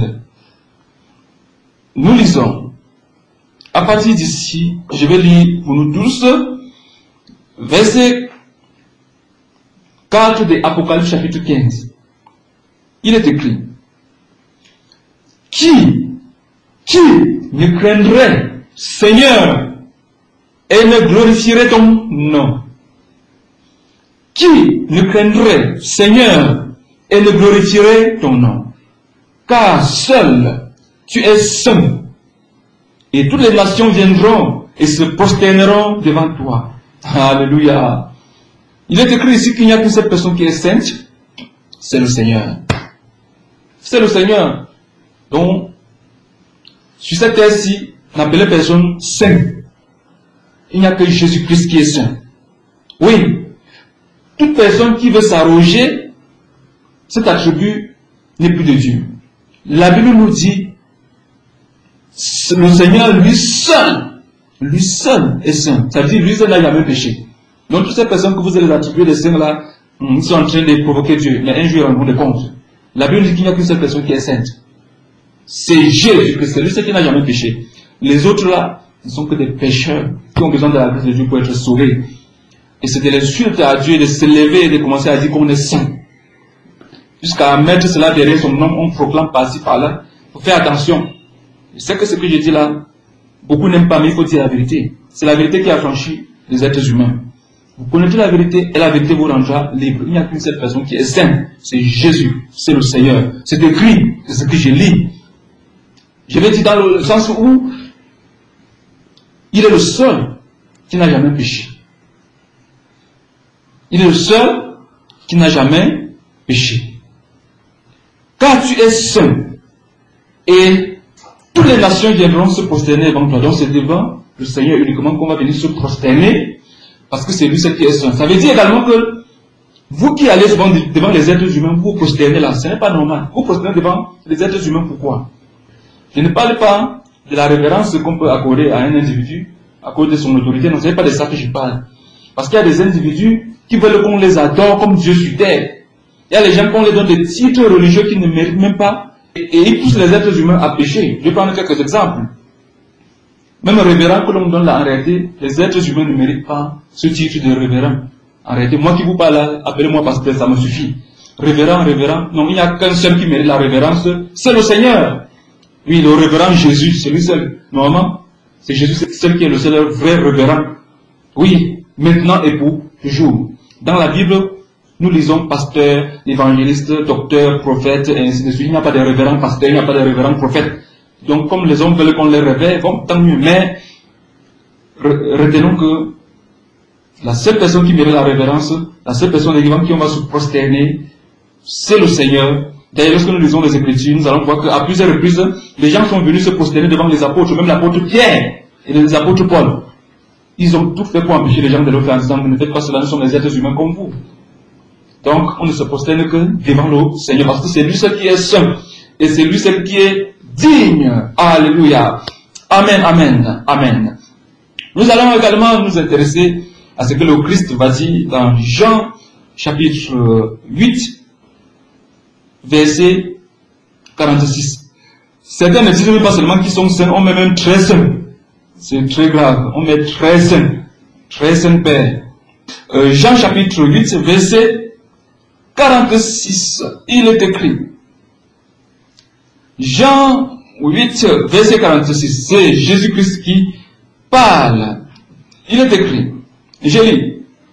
Nous lisons. À partir d'ici, je vais lire pour nous tous verset quatre de Apocalypse chapitre quinze. Il est écrit: Qui, qui ne craindrait, Seigneur, et ne glorifierait ton nom? Qui ne craindrait, Seigneur, et ne glorifierait ton nom? Car seul tu es saint, et toutes les nations viendront et se prosterneront devant toi. Alléluia. Il est écrit ici qu'il n'y a qu'une seule personne qui est sainte, c'est le Seigneur. C'est le Seigneur. Donc, sur cette terre-ci, on appelle personne saint. Il n'y a que Jésus-Christ qui est saint. Oui, toute personne qui veut s'arroger cet attribut n'est plus de Dieu. La Bible nous dit, le Seigneur lui seul, lui seul est saint. Ça veut dire lui seul n'a jamais péché. Donc toutes ces personnes que vous allez attribuer des saints là, ils sont en train de provoquer Dieu. Mais un jour ils rendront des comptes. La Bible dit qu'il n'y a qu'une seule personne qui est sainte. C'est Jésus-Christ, c'est lui seul qui n'a jamais péché. Les autres là, ils ne sont que des pécheurs qui ont besoin de la grâce de Dieu pour être sauvés. Et c'est de l'insulte à Dieu, de se lever et de commencer à dire qu'on est saint. Jusqu'à mettre cela derrière son nom, on proclame par-ci par-là. Il faut faire attention. Je sais que ce que je dis là, beaucoup n'aiment pas, mais il faut dire la vérité. C'est la vérité qui a franchi les êtres humains. Vous connaissez la vérité et la vérité vous rendra libre. Il n'y a qu'une seule personne qui est sainte. C'est Jésus. C'est le Seigneur. C'est écrit. C'est ce que je lis. Je vais dire dans le sens où il est le seul qui n'a jamais péché. Il est le seul qui n'a jamais péché. Car tu es saint et toutes les nations viendront se prosterner devant toi. Donc c'est devant le Seigneur uniquement qu'on va venir se prosterner parce que c'est lui seul qui est saint. Ça veut dire également que vous qui allez souvent devant les êtres humains, vous prosternez là, ce n'est pas normal. Vous prosternez devant les êtres humains, pourquoi? Je ne parle pas de la révérence qu'on peut accorder à un individu à cause de son autorité. Non, ce n'est pas de ça que je parle. Parce qu'il y a des individus qui veulent qu'on les adore comme Dieu sur terre. Il y a les gens qu'on les donne des titres religieux qui ne méritent même pas. Et, et ils poussent les êtres humains à pécher. Je vais prendre quelques exemples. Même révérend que l'on donne là, en réalité, les êtres humains ne méritent pas ce titre de révérend. En réalité, moi qui vous parle là, appelez-moi pasteur, ça me suffit. Révérend, révérend. Non, il n'y a qu'un seul qui mérite la révérence, c'est le Seigneur. Oui, le révérend Jésus, c'est lui seul. Normalement, c'est Jésus, c'est seul qui est le seul vrai révérend. Oui, maintenant et pour toujours. Dans la Bible, nous lisons pasteur, évangéliste, docteur, prophète, et ainsi de suite. Il n'y a pas de révérend pasteur, il n'y a pas de révérend prophète. Donc, comme les hommes veulent qu'on les révèle, bon, tant mieux. Mais, retenons que la seule personne qui mérite la révérence, la seule personne devant qui on va se prosterner, c'est le Seigneur. D'ailleurs, lorsque nous lisons les Écritures, nous allons voir qu'à plusieurs reprises, les gens sont venus se prosterner devant les apôtres, même l'apôtre Pierre et les apôtres Paul. Ils ont tout fait pour empêcher les gens de le faire ensemble. Ne faites pas cela, nous sommes des êtres humains comme vous. Donc, on ne se prosterne que devant le Seigneur, parce que c'est lui seul qui est saint, et c'est lui seul qui est digne. Alléluia. Amen, amen, amen. Nous allons également nous intéresser à ce que le Christ va dire dans Jean, chapitre huit, verset quarante-six. Certains ne disent pas seulement qu'ils sont saints, on met même très saints. C'est très grave. On met très saint. Très saint Père. Euh, Jean chapitre huit, verset quarante-six. Il est écrit. Jean huit, verset quarante-six. C'est Jésus-Christ qui parle. Il est écrit. Je lis.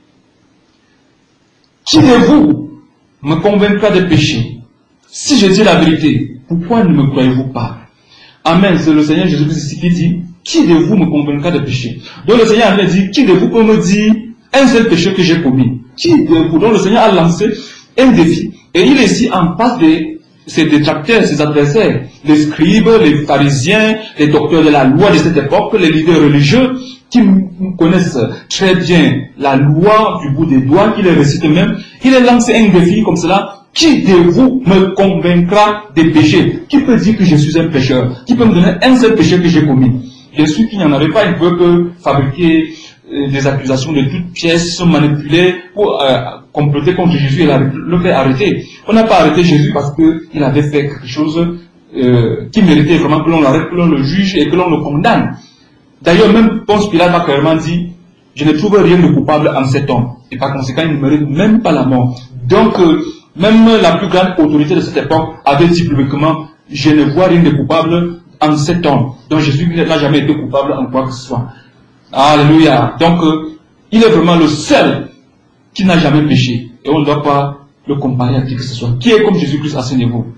Qui de vous me convaincra de péché? Si je dis la vérité, pourquoi ne me croyez-vous pas? Amen. C'est le Seigneur Jésus-Christ qui dit. Qui de vous me convaincra de péché? Donc le Seigneur a dit, qui de vous peut me dire un seul péché que j'ai commis? Qui de vous? Donc le Seigneur a lancé un défi. Et il est ici en face de ses détracteurs, ses adversaires, les scribes, les pharisiens, les docteurs de la loi de cette époque, les leaders religieux, qui connaissent très bien la loi du bout des doigts, qui les récitent même. Il a lancé un défi comme cela. Qui de vous me convaincra des péchés? Qui peut dire que je suis un pécheur? Qui peut me donner un seul péché que j'ai commis? Bien sûr qu'il n'y en avait pas. Il veut que fabriquer euh, des accusations de toutes pièces, manipuler pour euh, comploter contre Jésus et la, le faire arrêter. On n'a pas arrêté Jésus parce qu'il avait fait quelque chose euh, qui méritait vraiment que l'on l'arrête, que l'on le juge et que l'on le condamne. D'ailleurs, même Ponce Pilate a clairement dit, je ne trouve rien de coupable en cet homme. Et par conséquent, il ne mérite même pas la mort. Donc, euh, même la plus grande autorité de cette époque avait dit publiquement, je ne vois rien de coupable en cet homme. Donc Jésus n'a jamais été coupable en quoi que ce soit. Alléluia. Donc, euh, il est vraiment le seul qui n'a jamais péché. Et on ne doit pas le comparer à qui que ce soit. Qui est comme Jésus-Christ à ce niveau?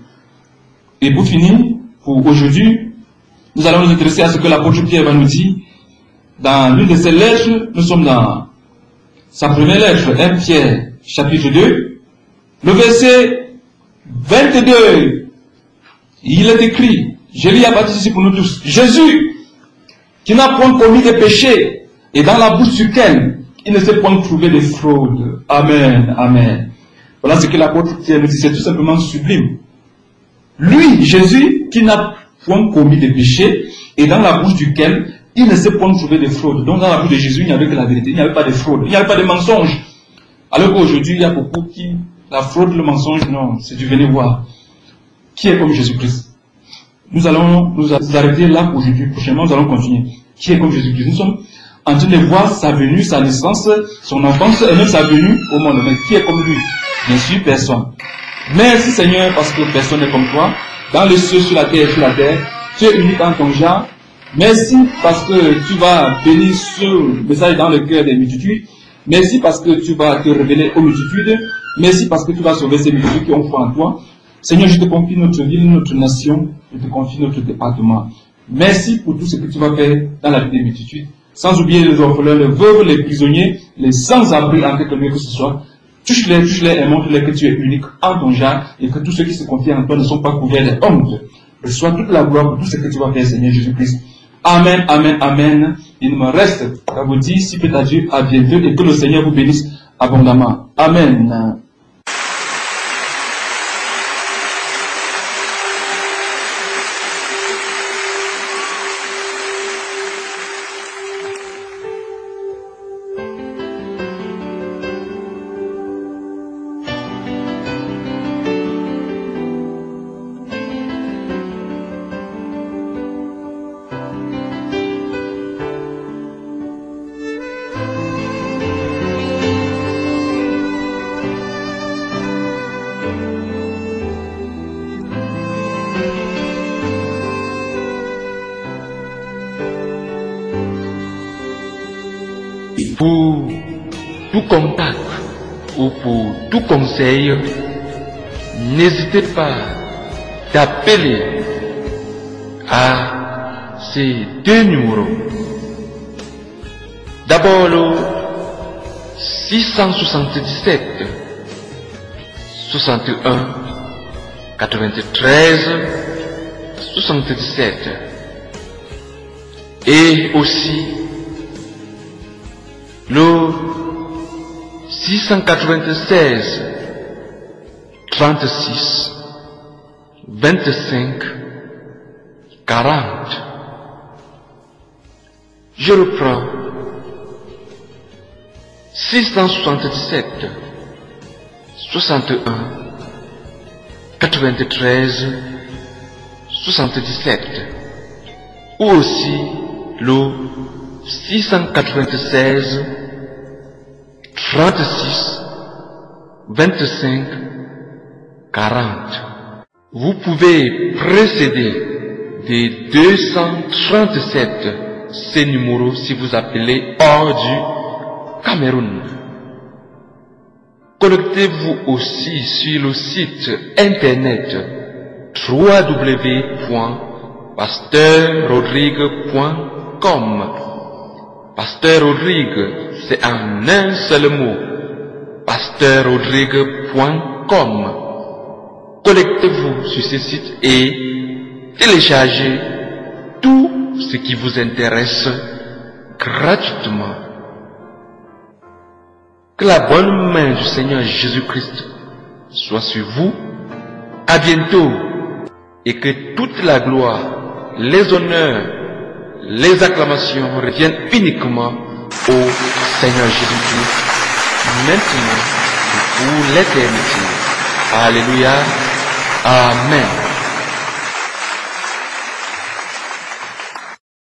Et pour finir, pour aujourd'hui, nous allons nous intéresser à ce que l'apôtre Pierre va nous dire. Dans l'une de ses lettres, nous sommes dans sa première lettre, un Pierre, chapitre deux, le verset vingt-deux. Il est écrit, je lis à partir ici pour nous tous, Jésus, qui n'a point commis de péché, et dans la bouche duquel il ne s'est point trouvé de fraude. Amen, amen. Voilà ce que l'apôtre Pierre nous dit, c'est tout simplement sublime. Lui, Jésus, qui n'a point commis de péché, et dans la bouche duquel il ne s'est point trouvé de fraude. Donc dans la bouche de Jésus, il n'y avait que la vérité, il n'y avait pas de fraude, il n'y avait pas de mensonge. Alors qu'aujourd'hui, il y a beaucoup qui, la fraude, le mensonge, non, c'est du venez voir. Qui est comme Jésus-Christ? Nous allons nous arrêter là aujourd'hui, prochainement nous allons continuer. Qui est comme Jésus-Christ? Nous sommes en train de voir sa venue, sa naissance, son enfance, et même sa venue au monde. Mais qui est comme lui? Bien sûr, personne. Merci Seigneur, parce que personne n'est comme toi. Dans les cieux, sur la terre et sur la terre, tu es unique en ton genre. Merci parce que tu vas bénir ce message dans le cœur des multitudes. Merci parce que tu vas te révéler aux multitudes. Merci parce que tu vas sauver ces multitudes qui ont foi en toi. Seigneur, je te confie notre ville, notre nation, je te confie notre département. Merci pour tout ce que tu vas faire dans la vie des multitudes. Sans oublier les orphelins, les veuves, les prisonniers, les sans-abri en quelque lieu que ce soit. Touche-les, touche-les et montre-les que tu es unique en ton genre et que tous ceux qui se confient en toi ne sont pas couverts de honte. Reçois toute la gloire pour tout ce que tu vas faire, Seigneur Jésus-Christ. Amen, amen, amen. Il me reste à vous dire, si peut à Dieu, à bientôt et que le Seigneur vous bénisse abondamment. Amen. Pour tout contact ou pour tout conseil, n'hésitez pas d'appeler à ces deux numéros. D'abord le six cent soixante-dix-sept soixante et un quatre-vingt-treize soixante-dix-sept et aussi le six cent quatre-vingt-seize trente-six vingt-cinq quarante. Je reprends. six cent soixante-dix-sept soixante et un quatre-vingt-treize soixante-dix-sept ou aussi le six cent quatre-vingt-seize trente-six vingt-cinq quarante. Vous pouvez précéder des deux cent trente-sept ces numéros si vous appelez hors du Cameroun. Connectez-vous aussi sur le site internet w w w point pasteur rodrigue point com. Pasteur Rodrigue, c'est en un seul mot. pasteur rodrigue point com. Connectez-vous sur ce site et téléchargez tout ce qui vous intéresse gratuitement. Que la bonne main du Seigneur Jésus-Christ soit sur vous. À bientôt. Et que toute la gloire, les honneurs, les acclamations reviennent uniquement au Seigneur Jésus-Christ, maintenant et pour l'éternité. Alléluia. Amen.